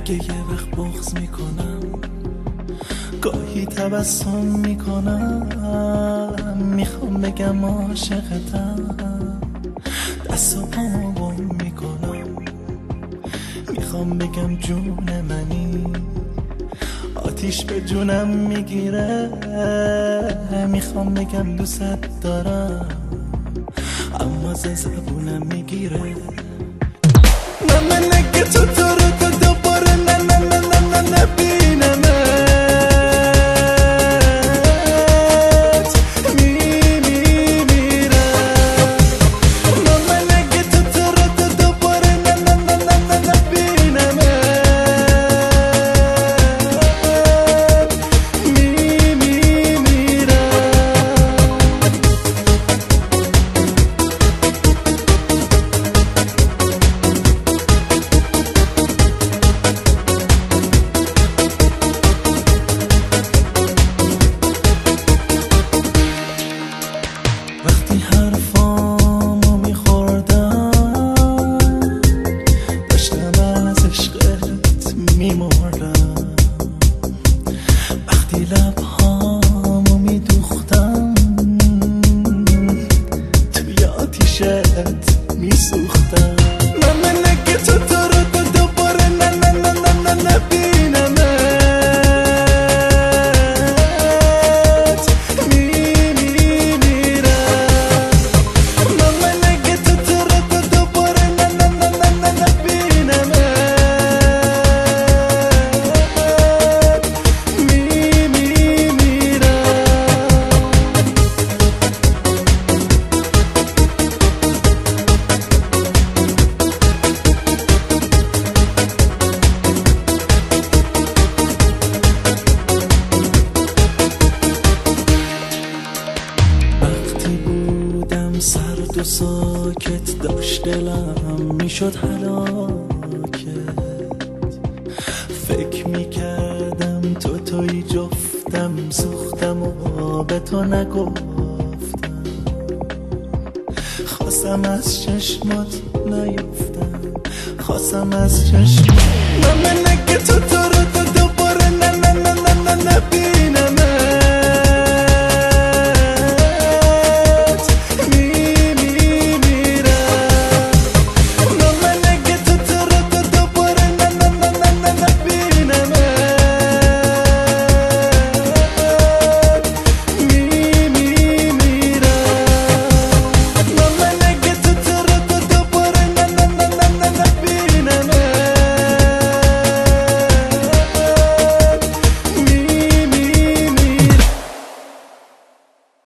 اگه یه وقت بغض میکنم، گاهی تبسم میکنم، میخوام بگم عاشقتم، دست و پامو گم میکنم، میخوام بگم جون منی، آتیش به جونم میگیره، میخوام بگم دوست دارم، اما ز زبونم میگیره. من اگه تو رو دوباره نبینمت، میمیرم. من اگه تو رو دوباره نبینمت، میمیرم. وقتی حرفامو میخوردم، داشتم از عشقت میمردم. وقتی لبهامو میدوختم، توی آتیشت میسوختم. من اگه تو رو دوباره نبینمت، سرد و ساکت داشت دلم میشد هلاکت، فکر میکردم توی جفتم، سوختم و به تو نگفتم، خواستم از چشمات نیفتم، خواستم از چشمات